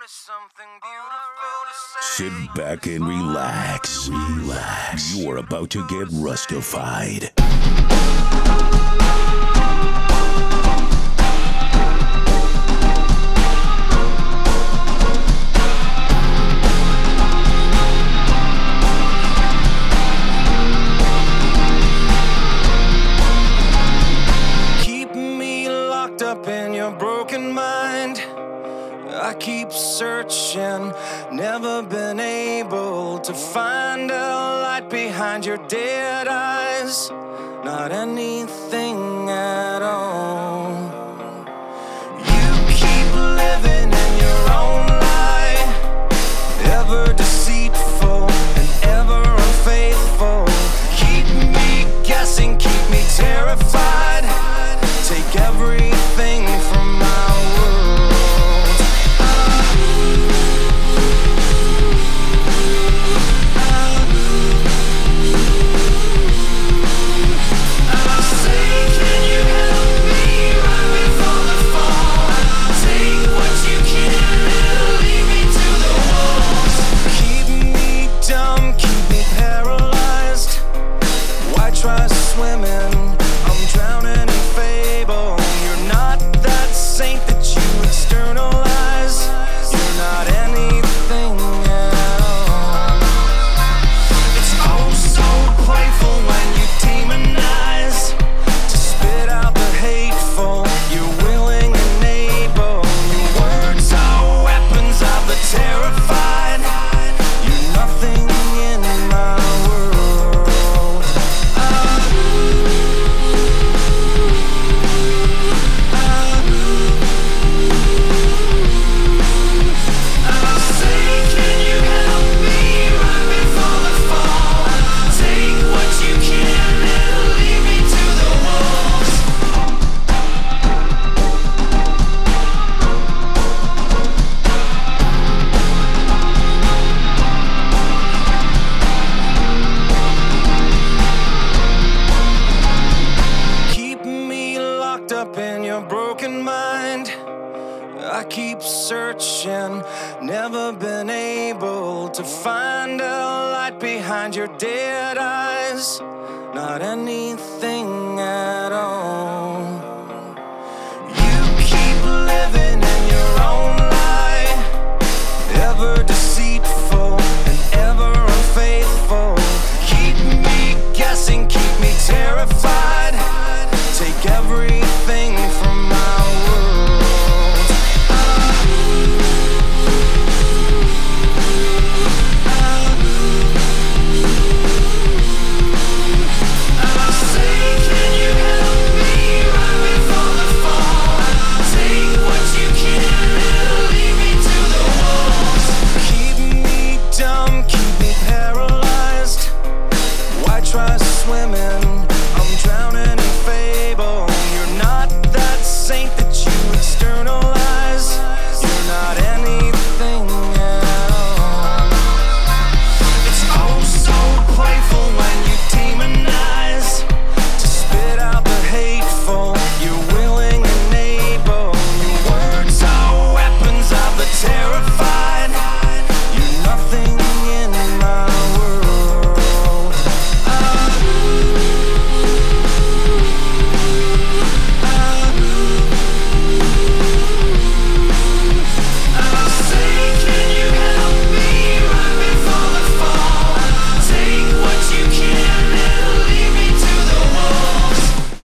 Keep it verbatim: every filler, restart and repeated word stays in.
Sit back and relax. Relax. You are about to get Rustified. Keep me locked up in your broken mind. I keep searching, never been able to find a light behind your dead eyes. Not anything at all. You keep living in your own lie, ever deceitful and ever unfaithful. Keep me guessing, keep me terrified. Take everything from my world. Try swimming, I'm drowning in fable. You're not that saint that you externalize. You're not anything at all. It's oh so playful when you demonize, to spit out the hateful. You're willing and able. Your words are weapons of the terrified. You're nothing in my world. Up in your broken mind, I keep searching, never been able to find a light behind your dead eyes. Not anything else.